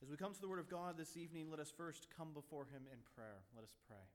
As we come to the Word of God this evening, let us first come before Him in prayer. Let us pray.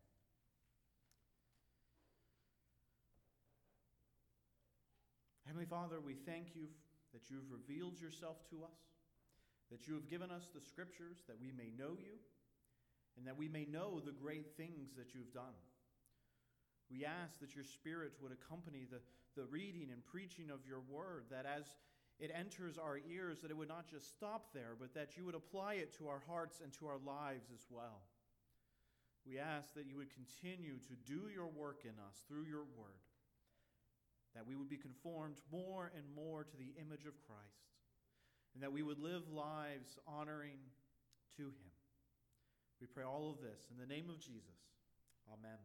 Heavenly Father, we thank you that you've revealed yourself to us, that you have given us the Scriptures that we may know you, and that we may know the great things that you've done. We ask that your Spirit would accompany the reading and preaching of your Word, that as it enters our ears, that it would not just stop there, but that you would apply it to our hearts and to our lives as well. We ask that you would continue to do your work in us through your Word, that we would be conformed more and more to the image of Christ, and that we would live lives honoring to Him. We pray all of this in the name of Jesus. Amen.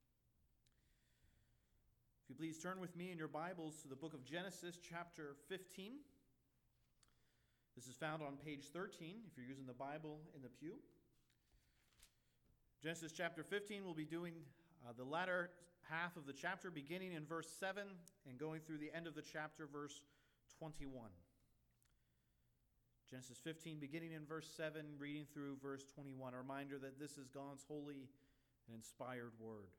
If you please turn with me in your Bibles to the book of Genesis, chapter 15. This is found on page 13, if you're using the Bible in the pew. Genesis chapter 15, we'll be doing the latter half of the chapter, beginning in verse 7 and going through the end of the chapter, verse 21. Genesis 15, beginning in verse 7, reading through verse 21. A reminder that this is God's holy and inspired word.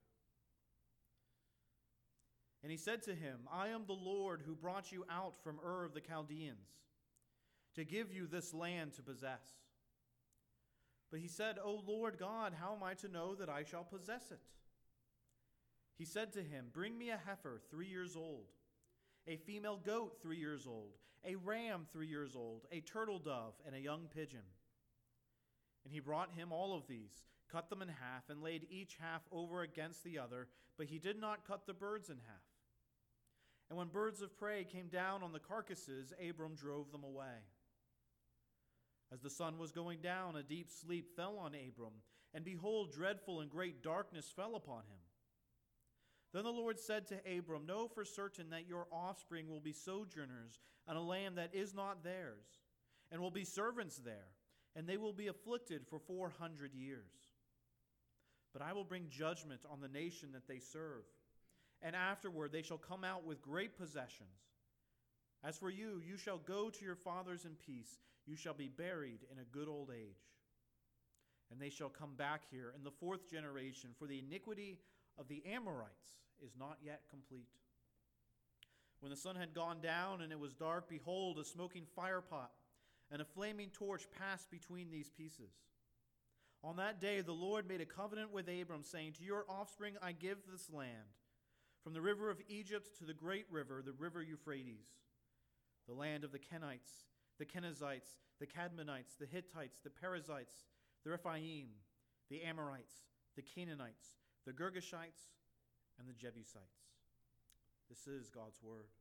And he said to him, I am the Lord who brought you out from Ur of the Chaldeans, to give you this land to possess. But he said, O Lord God, how am I to know that I shall possess it? He said to him, Bring me a heifer 3 years old, a female goat 3 years old, a ram 3 years old, a turtle dove, and a young pigeon. And he brought him all of these, cut them in half, and laid each half over against the other, but he did not cut the birds in half. And when birds of prey came down on the carcasses, Abram drove them away. As the sun was going down, a deep sleep fell on Abram, and behold, dreadful and great darkness fell upon him. Then the Lord said to Abram, Know for certain that your offspring will be sojourners on a land that is not theirs, and will be servants there, and they will be afflicted for 400 years. But I will bring judgment on the nation that they serve, and afterward they shall come out with great possessions. As for you, you shall go to your fathers in peace. You shall be buried in a good old age. And they shall come back here in the 4th generation, for the iniquity of the Amorites is not yet complete. When the sun had gone down and it was dark, behold, a smoking firepot and a flaming torch passed between these pieces. On that day the Lord made a covenant with Abram, saying, To your offspring I give this land, from the river of Egypt to the great river, the river Euphrates, the land of the Kenites, the Kenizzites, the Cadmonites, the Hittites, the Perizzites, the Rephaim, the Amorites, the Canaanites, the Girgashites, and the Jebusites. This is God's word.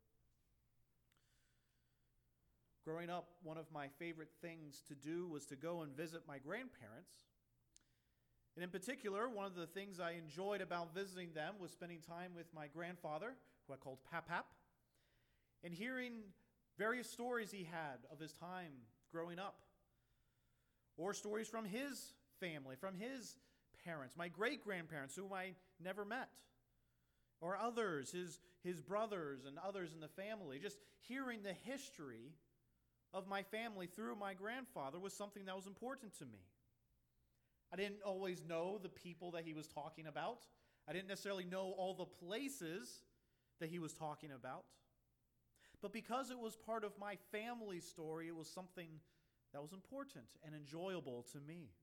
Growing up, one of my favorite things to do was to go and visit my grandparents. And in particular, one of the things I enjoyed about visiting them was spending time with my grandfather, who I called Pap, and hearing various stories he had of his time growing up, or stories from his family, from his parents, my great-grandparents, whom I never met, or others, his brothers and others in the family. Just hearing the history of my family through my grandfather was something that was important to me. I didn't always know the people that he was talking about. I didn't necessarily know all the places that he was talking about. But because it was part of my family's story, it was something that was important and enjoyable to me.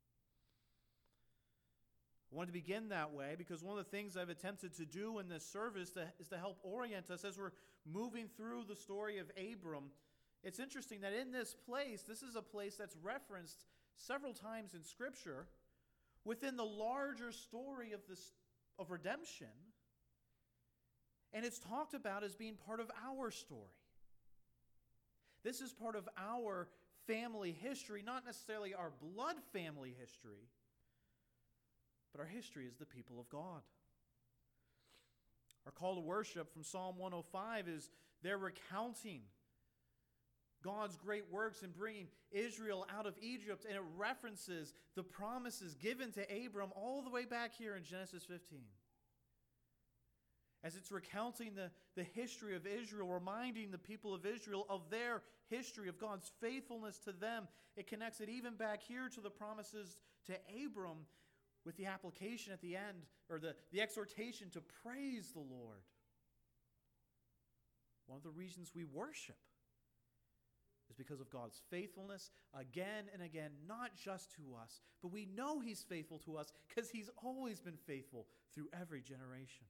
I wanted to begin that way because one of the things I've attempted to do in this service is to help orient us as we're moving through the story of Abram. It's interesting that in this place, this is a place that's referenced several times in Scripture within the larger story of redemption, and it's talked about as being part of our story. This is part of our family history, not necessarily our blood family history, but our history as the people of God. Our call to worship from Psalm 105 is they're recounting God's great works in bringing Israel out of Egypt, and it references the promises given to Abram all the way back here in Genesis 15. as it's recounting the history of Israel, reminding the people of Israel of their history, of God's faithfulness to them. It connects it even back here to the promises to Abram with the application at the end, or the exhortation to praise the Lord. One of the reasons we worship is because of God's faithfulness again and again, not just to us, but we know He's faithful to us because He's always been faithful through every generation.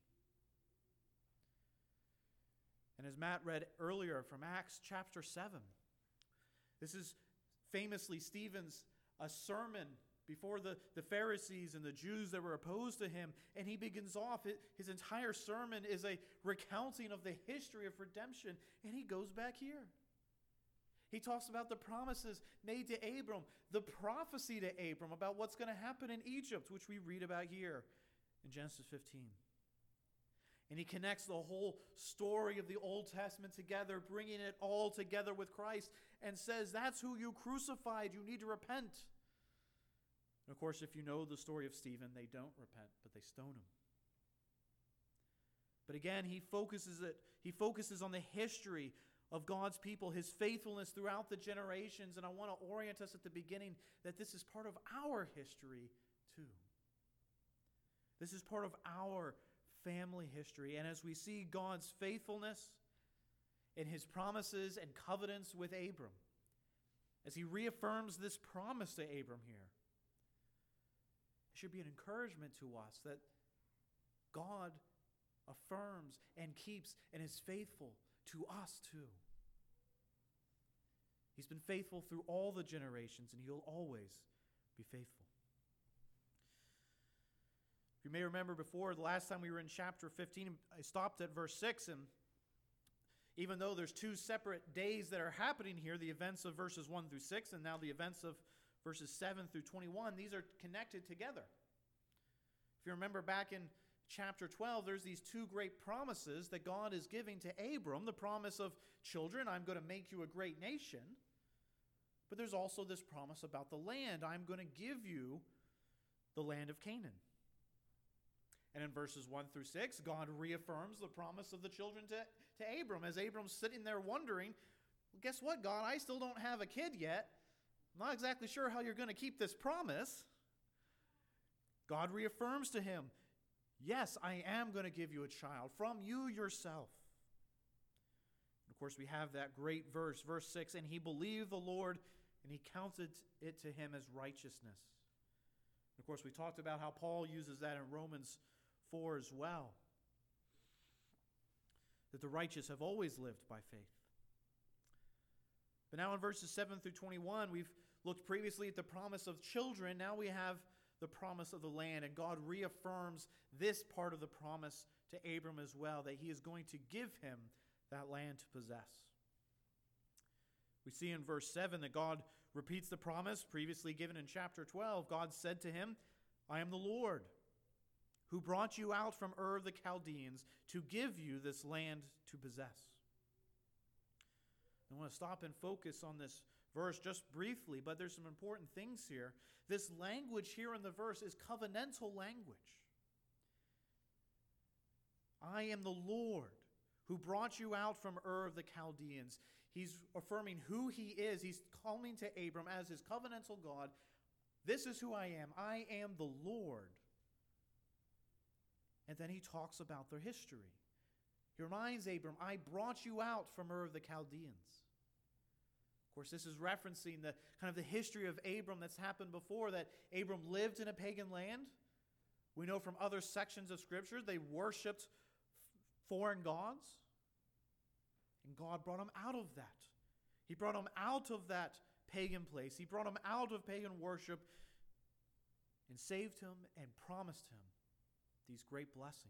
And as Matt read earlier from Acts chapter 7, this is famously Stephen's sermon before the Pharisees and the Jews that were opposed to him. And he begins off, his entire sermon is a recounting of the history of redemption. And he goes back here. He talks about the promises made to Abram, the prophecy to Abram about what's going to happen in Egypt, which we read about here in Genesis 15. And he connects the whole story of the Old Testament together, bringing it all together with Christ, and says, that's who you crucified. You need to repent. And of course, if you know the story of Stephen, they don't repent, but they stone him. But again, he focuses on the history of God's people, His faithfulness throughout the generations. And I want to orient us at the beginning that this is part of our history too. This is part of our family history. And as we see God's faithfulness in His promises and covenants with Abram, as He reaffirms this promise to Abram here, it should be an encouragement to us that God affirms and keeps and is faithful to us too. He's been faithful through all the generations, and He'll always be faithful. You may remember before, the last time we were in chapter 15, I stopped at verse 6, and even though there's two separate days that are happening here, the events of verses 1 through 6, and now the events of verses 7 through 21, these are connected together. If you remember back in chapter 12, there's these two great promises that God is giving to Abram. The promise of children, I'm going to make you a great nation. But there's also this promise about the land. I'm going to give you the land of Canaan. And in verses 1 through 6, God reaffirms the promise of the children to Abram. As Abram's sitting there wondering, well, guess what, God? I still don't have a kid yet. I'm not exactly sure how you're going to keep this promise. God reaffirms to him, yes, I am going to give you a child from you yourself. And of course, we have that great verse 6, and he believed the Lord, and He counted it to him as righteousness. And of course, we talked about how Paul uses that in Romans 4 as well, that the righteous have always lived by faith. But now in verses 7 through 21, we've looked previously at the promise of children. Now we have the promise of the land, and God reaffirms this part of the promise to Abram as well, that He is going to give him that land to possess. We see in verse 7 that God repeats the promise previously given in chapter 12. God said to him, I am the Lord who brought you out from Ur of the Chaldeans to give you this land to possess. I want to stop and focus on this verse just briefly, but there's some important things here. This language here in the verse is covenantal language. I am the Lord who brought you out from Ur of the Chaldeans. He's affirming who He is. He's calling to Abram as His covenantal God. This is who I am. I am the Lord. And then He talks about their history. He reminds Abram, I brought you out from Ur of the Chaldeans. Of course, this is referencing the kind of the history of Abram that's happened before, that Abram lived in a pagan land. We know from other sections of Scripture they worshipped foreign gods. And God brought him out of that. He brought him out of that pagan place. He brought him out of pagan worship and saved him and promised him these great blessings.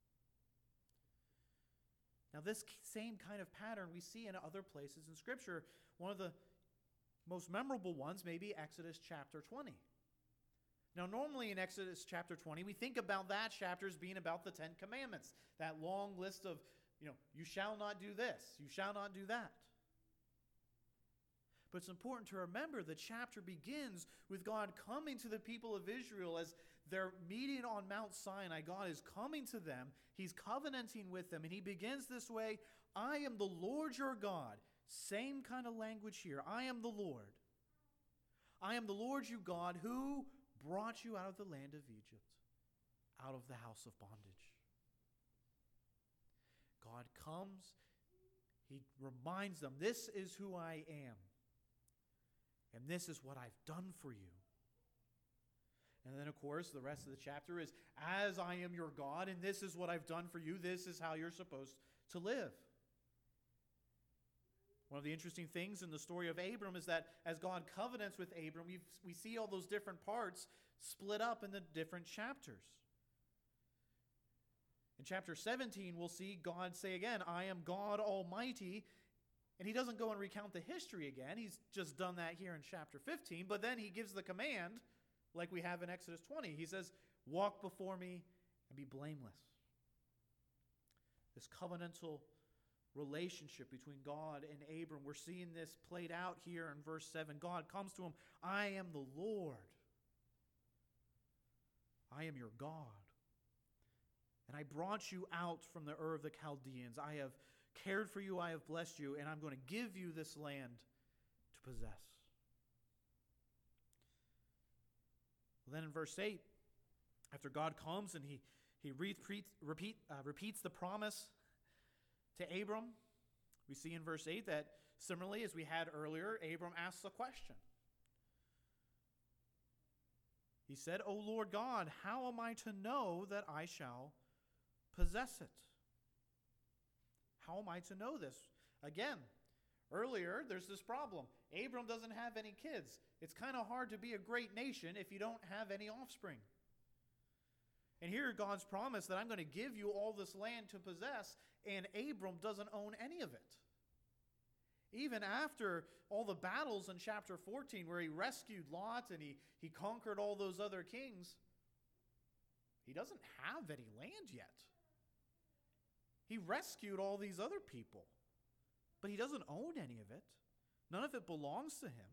Now, this same kind of pattern we see in other places in Scripture. One of the most memorable ones may be Exodus chapter 20. Now, normally in Exodus chapter 20, we think about that chapter as being about the Ten Commandments, that long list of, you shall not do this, you shall not do that. But it's important to remember the chapter begins with God coming to the people of Israel as they're meeting on Mount Sinai. God is coming to them. He's covenanting with them. And he begins this way, I am the Lord your God. Same kind of language here. I am the Lord. I am the Lord your God who brought you out of the land of Egypt, out of the house of bondage. God comes. He reminds them, this is who I am. And this is what I've done for you. And then, of course, the rest of the chapter is, as I am your God, and this is what I've done for you, this is how you're supposed to live. One of the interesting things in the story of Abram is that as God covenants with Abram, we see all those different parts split up in the different chapters. In chapter 17, we'll see God say again, I am God Almighty. And he doesn't go and recount the history again. He's just done that here in chapter 15. But then he gives the command, like we have in Exodus 20. He says, walk before me and be blameless. This covenantal relationship between God and Abram, we're seeing this played out here in verse 7. God comes to him, I am the Lord. I am your God. And I brought you out from the Ur of the Chaldeans. I have cared for you, I have blessed you, and I'm going to give you this land to possess. Well, then in verse 8, after God comes and he repeats the promise to Abram, we see in verse 8 that similarly as we had earlier, Abram asks a question. He said, O Lord God, how am I to know that I shall possess it? How am I to know this? Again, earlier, there's this problem. Abram doesn't have any kids. It's kind of hard to be a great nation if you don't have any offspring. And here God's promise that I'm going to give you all this land to possess, and Abram doesn't own any of it. Even after all the battles in chapter 14 where he rescued Lot and he conquered all those other kings, he doesn't have any land yet. He rescued all these other people, but he doesn't own any of it. None of it belongs to him.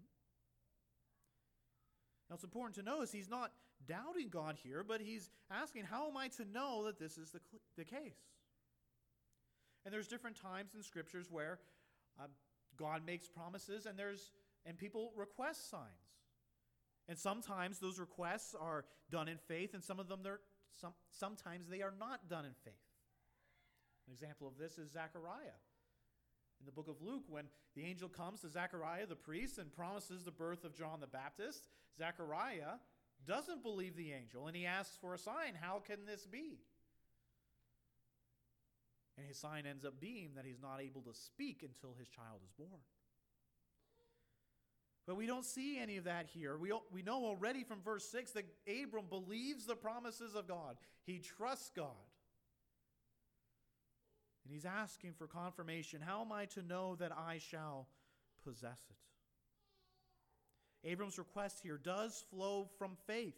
Now, it's important to notice he's not doubting God here, but he's asking, how am I to know that this is the case? And there's different times in scriptures where God makes promises and people request signs. And sometimes those requests are done in faith, and some of them sometimes they are not done in faith. An example of this is Zechariah. In the book of Luke, when the angel comes to Zechariah the priest and promises the birth of John the Baptist, Zechariah doesn't believe the angel, and he asks for a sign. How can this be? And his sign ends up being that he's not able to speak until his child is born. But we don't see any of that here. We know already from verse 6 that Abram believes the promises of God. He trusts God. And he's asking for confirmation. How am I to know that I shall possess it? Abram's request here does flow from faith.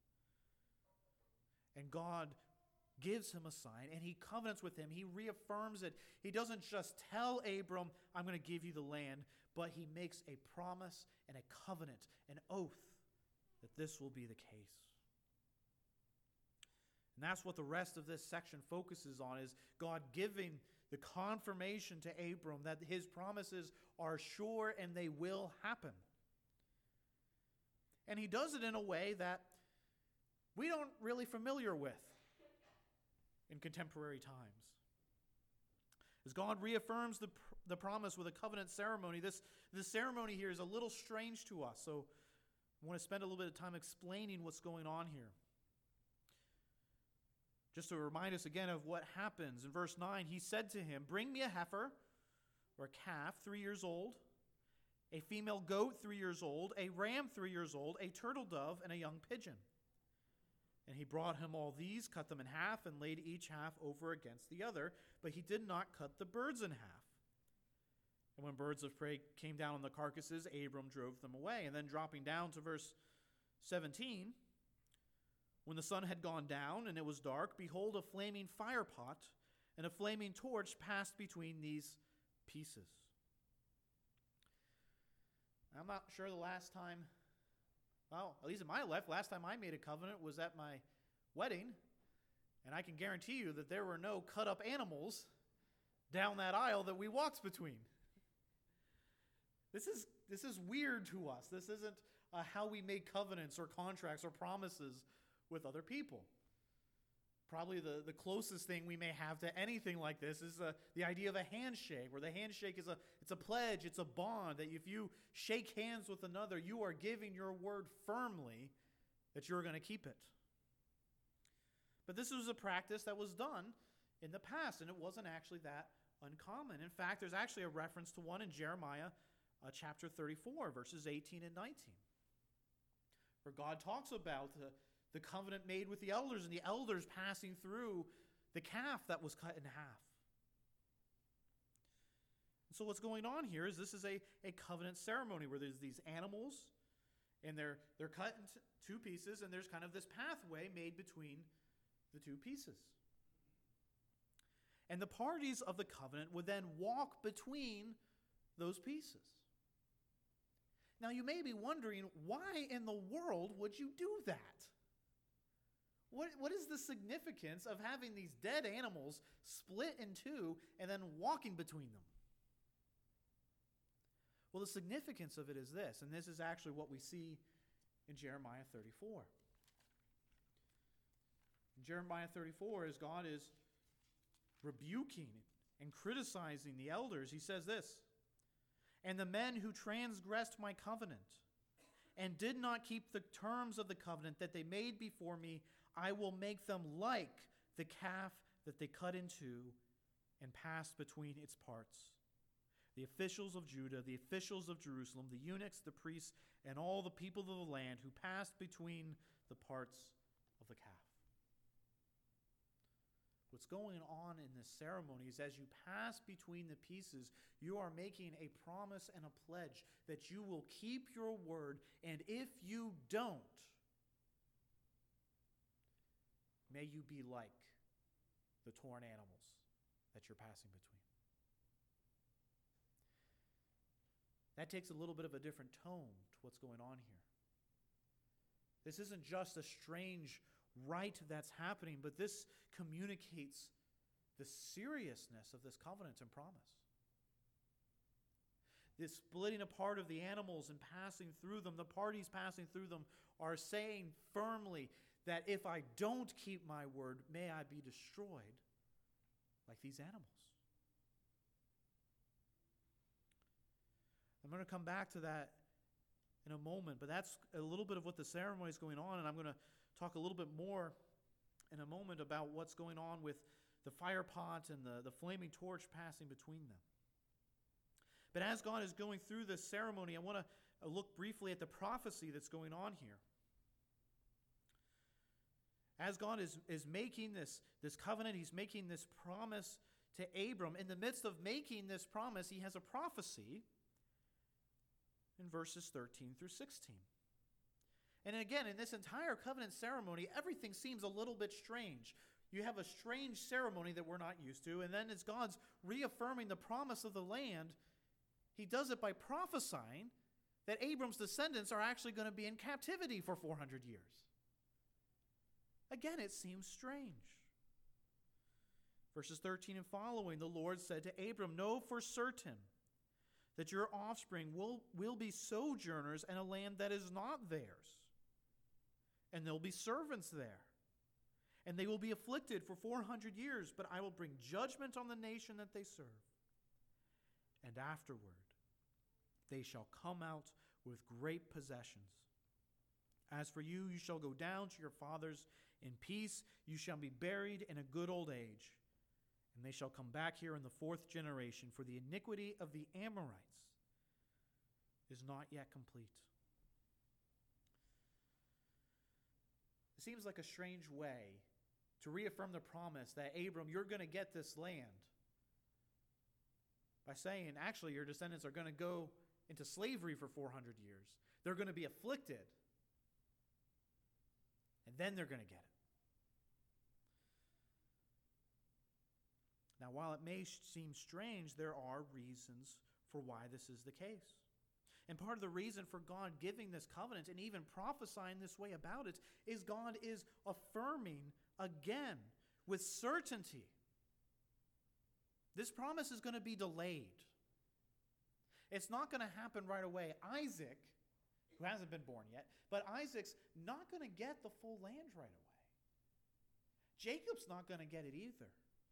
And God gives him a sign, and he covenants with him. He reaffirms it. He doesn't just tell Abram, I'm going to give you the land, but he makes a promise and a covenant, an oath, that this will be the case. And that's what the rest of this section focuses on, is God giving the confirmation to Abram that his promises are sure and they will happen. And he does it in a way that we don't really familiar with in contemporary times. As God reaffirms the promise with a covenant ceremony, this ceremony here is a little strange to us. So I want to spend a little bit of time explaining what's going on here. Just to remind us again of what happens. In verse 9, he said to him, bring me a heifer, or a calf, 3 years old, a female goat 3 years old, a ram 3 years old, a turtle dove, and a young pigeon. And he brought him all these, cut them in half, and laid each half over against the other, but he did not cut the birds in half. And when birds of prey came down on the carcasses, Abram drove them away. And then dropping down to verse 17, when the sun had gone down and it was dark, behold, a flaming firepot and a flaming torch passed between these pieces. I'm not sure the last time Well, at least in my life, last time I made a covenant was at my wedding, and I can guarantee you that there were no cut-up animals down that aisle that we walked between. This is weird to us. This isn't how we make covenants or contracts or promises with other people. Probably the closest thing we may have to anything like this is the idea of a handshake, where the handshake is it's a pledge, it's a bond, that if you shake hands with another, you are giving your word firmly that you're going to keep it. But this was a practice that was done in the past, and it wasn't actually that uncommon. In fact, there's actually a reference to one in Jeremiah chapter 34, verses 18 and 19, where God talks about the covenant made with the elders, and the elders passing through the calf that was cut in half. And so what's going on here is this is a covenant ceremony where there's these animals, and they're cut into two pieces, and there's kind of this pathway made between the two pieces. And the parties of the covenant would then walk between those pieces. Now you may be wondering, why in the world would you do that? What is the significance of having these dead animals split in two and then walking between them? Well, the significance of it is this, and this is actually what we see in Jeremiah 34. In Jeremiah 34, as God is rebuking and criticizing the elders, he says this, "And the men who transgressed my covenant and did not keep the terms of the covenant that they made before me, I will make them like the calf that they cut into and passed between its parts. The officials of Judah, the officials of Jerusalem, the eunuchs, the priests, and all the people of the land who passed between the parts of the calf." What's going on in this ceremony is as you pass between the pieces, you are making a promise and a pledge that you will keep your word, and if you don't, may you be like the torn animals that you're passing between. That takes a little bit of a different tone to what's going on here. This isn't just a strange rite that's happening, but this communicates the seriousness of this covenant and promise. This splitting apart of the animals and passing through them, the parties passing through them are saying firmly that if I don't keep my word, may I be destroyed like these animals. I'm going to come back to that in a moment, but that's a little bit of what the ceremony is going on, and I'm going to talk a little bit more in a moment about what's going on with the fire pot and the flaming torch passing between them. But as God is going through this ceremony, I want to look briefly at the prophecy that's going on here. As God is making this covenant, he's making this promise to Abram. In the midst of making this promise, he has a prophecy in verses 13 through 16. And again, in this entire covenant ceremony, everything seems a little bit strange. You have a strange ceremony that we're not used to, and then as God's reaffirming the promise of the land, he does it by prophesying that Abram's descendants are actually going to be in captivity for 400 years. Again, it seems strange. Verses 13 and following, the Lord said to Abram, "Know for certain that your offspring will be sojourners in a land that is not theirs, and there'll be servants there, and they will be afflicted for 400 years, but I will bring judgment on the nation that they serve. And afterward, they shall come out with great possessions. As for you, you shall go down to your fathers in peace. You shall be buried in a good old age. And they shall come back here in the 4th generation, for the iniquity of the Amorites is not yet complete." It seems like a strange way to reaffirm the promise that, Abram, you're going to get this land, by saying, actually, your descendants are going to go into slavery for 400 years. They're going to be afflicted. And then they're going to get it. Now, while it may seem strange, there are reasons for why this is the case. And part of the reason for God giving this covenant and even prophesying this way about it is God is affirming again with certainty. This promise is going to be delayed. It's not going to happen right away. Isaac, who hasn't been born yet, but Isaac's not going to get the full land right away. Jacob's not going to get it either.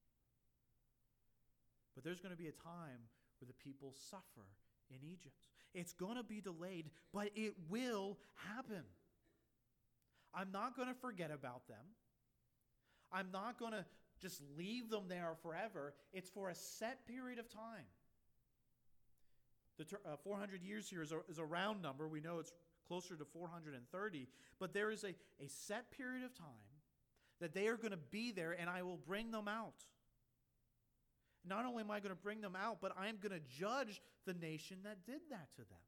But there's going to be a time where the people suffer in Egypt. It's going to be delayed, but it will happen. I'm not going to forget about them. I'm not going to just leave them there forever. It's for a set period of time. The 400 years here is a round number. We know it's closer to 430. But there is a set period of time that they are going to be there, and I will bring them out. Not only am I going to bring them out, but I am going to judge the nation that did that to them.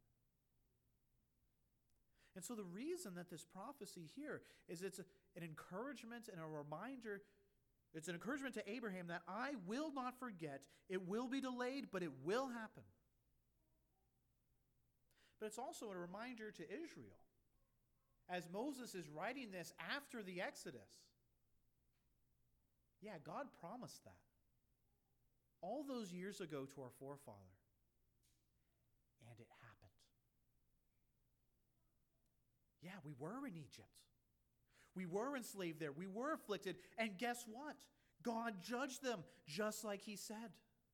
And so the reason that this prophecy here is it's an encouragement and a reminder. It's an encouragement to Abraham that I will not forget. It will be delayed, but it will happen. But it's also a reminder to Israel, as Moses is writing this after the Exodus. Yeah, God promised that all those years ago to our forefather. And it happened. Yeah, we were in Egypt. We were enslaved there. We were afflicted. And guess what? God judged them just like he said.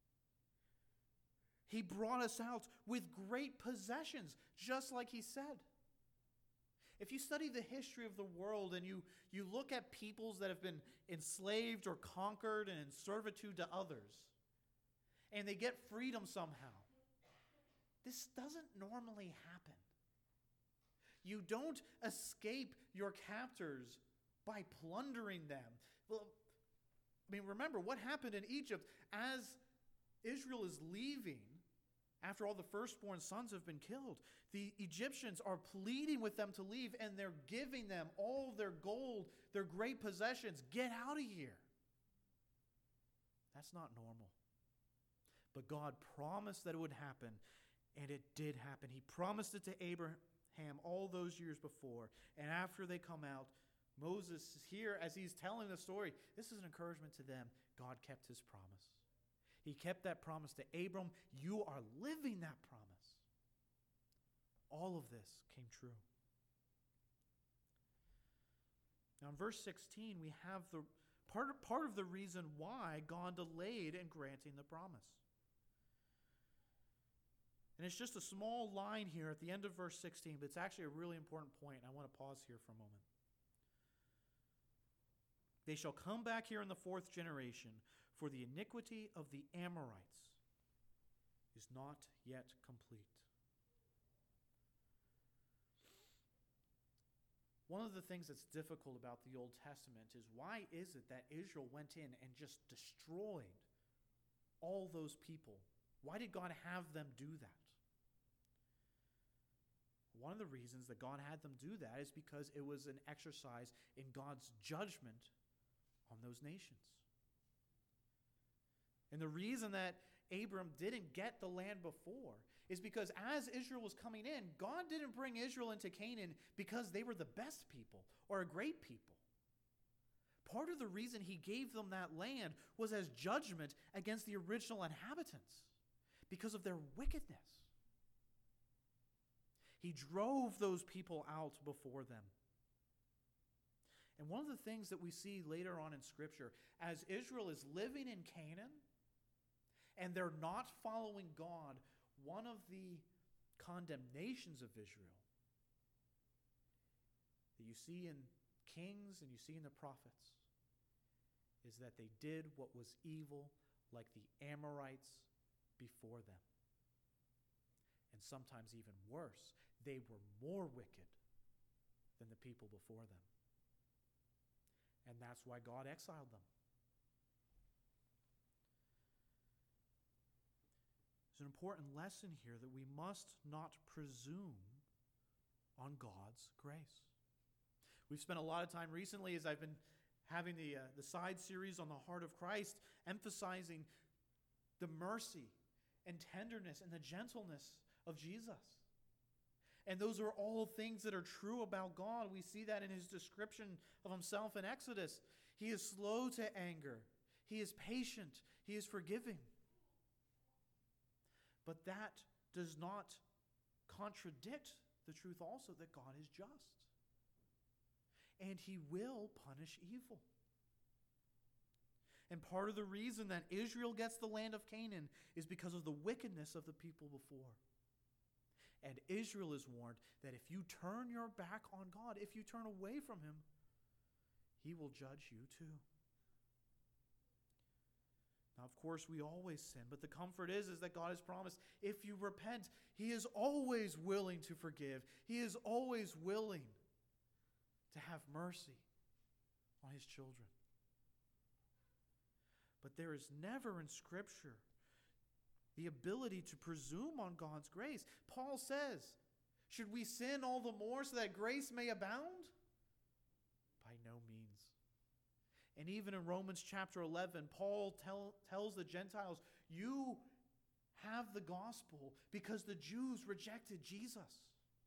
He brought us out with great possessions, just like he said. If you study the history of the world and you look at peoples that have been enslaved or conquered and in servitude to others, and they get freedom somehow, this doesn't normally happen. You don't escape your captors by plundering them. Well, I mean, remember what happened in Egypt as Israel is leaving. After all the firstborn sons have been killed, the Egyptians are pleading with them to leave, and they're giving them all their gold, their great possessions. Get out of here. That's not normal. But God promised that it would happen, and it did happen. He promised it to Abraham all those years before. And after they come out, Moses is here as he's telling the story. This is an encouragement to them. God kept his promise. He kept that promise to Abram. You are living that promise. All of this came true. Now in verse 16, we have the part of the reason why God delayed in granting the promise. And it's just a small line here at the end of verse 16, but it's actually a really important point. I want to pause here for a moment. They shall come back here in the fourth generation, for the iniquity of the Amorites is not yet complete. One of the things that's difficult about the Old Testament is why is it that Israel went in and just destroyed all those people? Why did God have them do that? One of the reasons that God had them do that is because it was an exercise in God's judgment on those nations. And the reason that Abram didn't get the land before is because as Israel was coming in, God didn't bring Israel into Canaan because they were the best people or a great people. Part of the reason he gave them that land was as judgment against the original inhabitants because of their wickedness. He drove those people out before them. And one of the things that we see later on in Scripture, as Israel is living in Canaan, and they're not following God, one of the condemnations of Israel that you see in Kings and you see in the prophets is that they did what was evil like the Amorites before them. And sometimes even worse, they were more wicked than the people before them. And that's why God exiled them. There's an important lesson here that we must not presume on God's grace. We've spent a lot of time recently, as I've been having the side series on the heart of Christ, emphasizing the mercy and tenderness and the gentleness of Jesus. And those are all things that are true about God. We see that in his description of himself in Exodus. He is slow to anger. He is patient. He is forgiving. But that does not contradict the truth also that God is just. And he will punish evil. And part of the reason that Israel gets the land of Canaan is because of the wickedness of the people before. And Israel is warned that if you turn your back on God, if you turn away from him, he will judge you too. Now, of course, we always sin, but the comfort is that God has promised if you repent, he is always willing to forgive. He is always willing to have mercy on his children. But there is never in Scripture the ability to presume on God's grace. Paul says, should we sin all the more so that grace may abound? By no means. And even in Romans chapter 11, Paul tells the Gentiles, you have the gospel because the Jews rejected Jesus.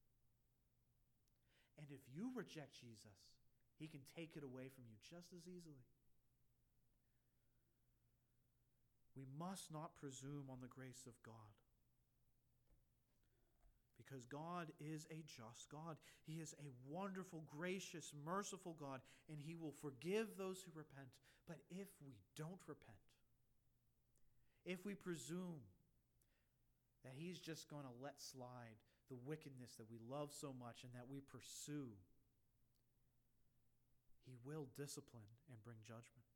And if you reject Jesus, he can take it away from you just as easily. We must not presume on the grace of God. Because God is a just God. He is a wonderful, gracious, merciful God, and he will forgive those who repent. But if we don't repent, if we presume that he's just going to let slide the wickedness that we love so much and that we pursue, he will discipline and bring judgment.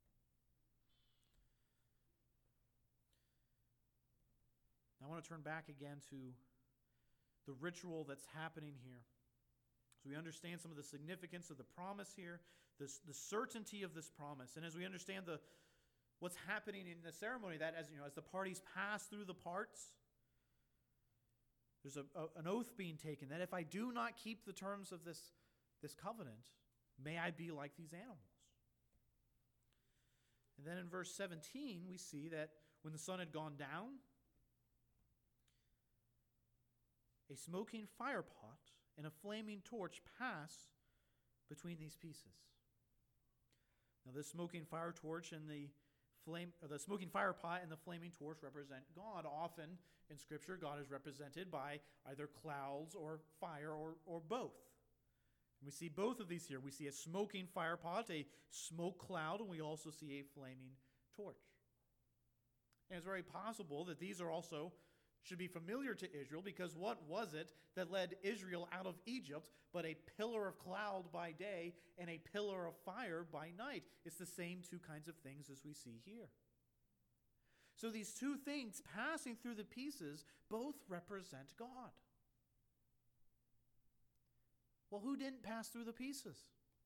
I want to turn back again to the ritual that's happening here. So we understand some of the significance of the promise here, the certainty of this promise. And as we understand what's happening in the ceremony, that as the parties pass through the parts, there's an oath being taken that if I do not keep the terms of this covenant, may I be like these animals. And then in verse 17, we see that when the sun had gone down, a smoking firepot and a flaming torch pass between these pieces. Now, this smoking fire torch and the smoking firepot and the flaming torch represent God. Often in Scripture, God is represented by either clouds or fire or both. And we see both of these here. We see a smoking firepot, a smoke cloud, and we also see a flaming torch. And it's very possible that these are also should be familiar to Israel, because what was it that led Israel out of Egypt but a pillar of cloud by day and a pillar of fire by night? It's the same two kinds of things as we see here. So these two things passing through the pieces both represent God. Well, who didn't pass through the pieces?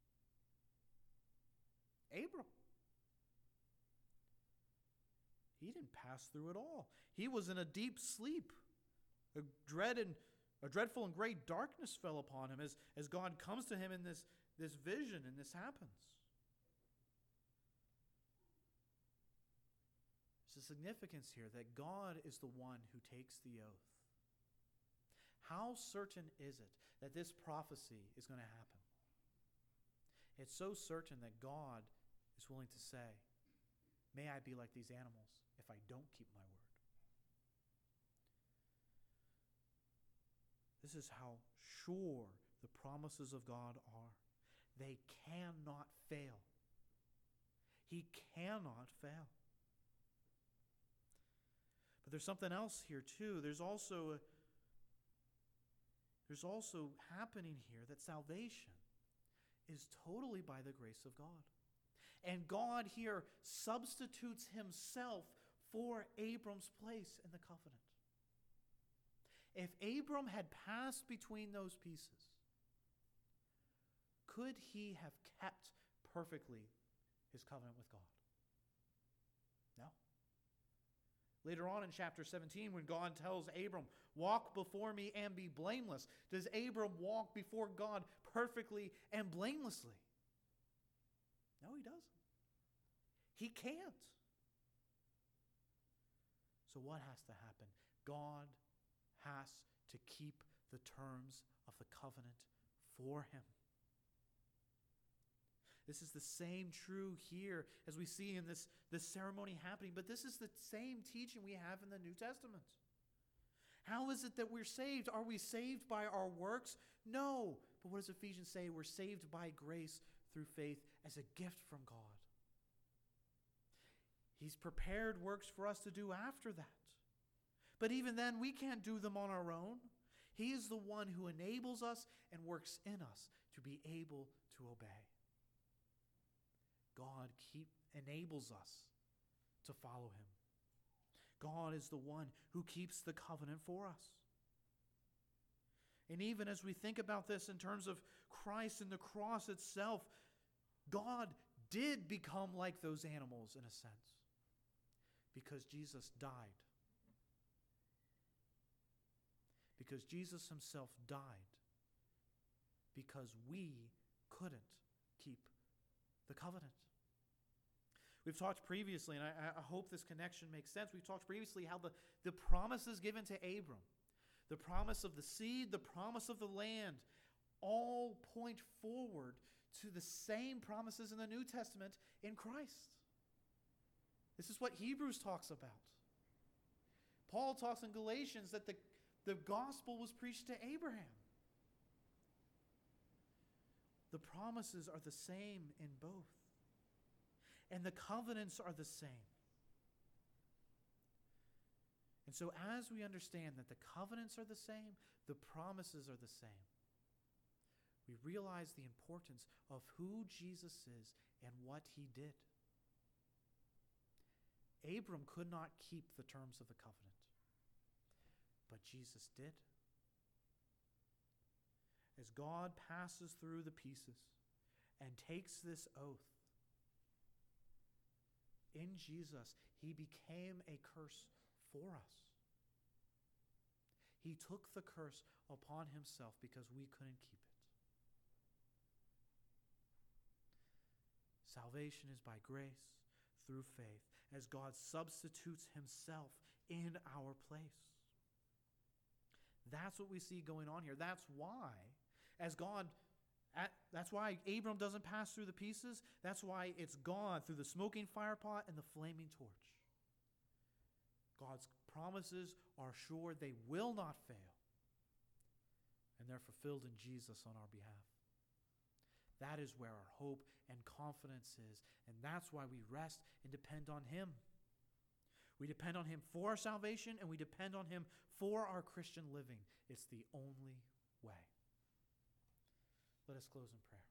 Abram. He didn't pass through at all. He was in a deep sleep. A dreadful and great darkness fell upon him as God comes to him in this vision, and this happens. There's a significance here that God is the one who takes the oath. How certain is it that this prophecy is going to happen? It's so certain that God is willing to say, may I be like these animals if I don't keep my word. This is how sure the promises of God are. They cannot fail. He cannot fail. But there's something else here too. There's also happening here that salvation is totally by the grace of God. And God here substitutes himself for Abram's place in the covenant. If Abram had passed between those pieces, could he have kept perfectly his covenant with God? No. Later on in chapter 17, when God tells Abram, walk before me and be blameless, does Abram walk before God perfectly and blamelessly? No, he doesn't. He can't. So what has to happen? God has to keep the terms of the covenant for him. This is the same true here as we see in this ceremony happening, but this is the same teaching we have in the New Testament. How is it that we're saved? Are we saved by our works? No. But what does Ephesians say? We're saved by grace through faith as a gift from God. He's prepared works for us to do after that. But even then, we can't do them on our own. He is the one who enables us and works in us to be able to obey. God enables us to follow him. God is the one who keeps the covenant for us. And even as we think about this in terms of Christ and the cross itself, God did become like those animals in a sense, because Jesus died. Because Jesus himself died because we couldn't keep the covenant. We've talked previously, and I hope this connection makes sense. We've talked previously how the promises given to Abram, the promise of the seed, the promise of the land, all point forward to the same promises in the New Testament in Christ. This is what Hebrews talks about. Paul talks in Galatians that the gospel was preached to Abraham. The promises are the same in both. And the covenants are the same. And so as we understand that the covenants are the same, the promises are the same, we realize the importance of who Jesus is and what he did. Abram could not keep the terms of the covenant, but Jesus did. As God passes through the pieces and takes this oath, in Jesus, he became a curse for us. He took the curse upon himself because we couldn't keep it. Salvation is by grace through faith, as God substitutes himself in our place. That's what we see going on here. That's why Abram doesn't pass through the pieces. That's why it's God through the smoking firepot and the flaming torch. God's promises are sure, they will not fail. And they're fulfilled in Jesus on our behalf. That is where our hope and confidence is. And that's why we rest and depend on him. We depend on him for our salvation, and we depend on him for our Christian living. It's the only way. Let us close in prayer.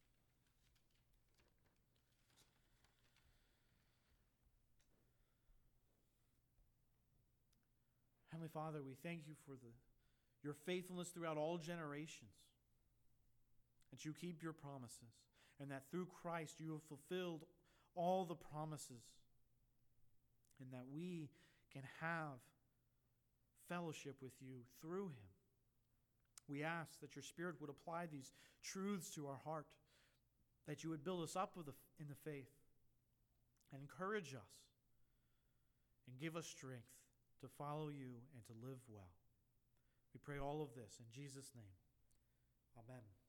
Heavenly Father, we thank you for your faithfulness throughout all generations, that you keep your promises, and that through Christ you have fulfilled all the promises, and that we can have fellowship with you through him. We ask that your Spirit would apply these truths to our heart, that you would build us up in the faith and encourage us and give us strength to follow you and to live well. We pray all of this in Jesus' name. Amen.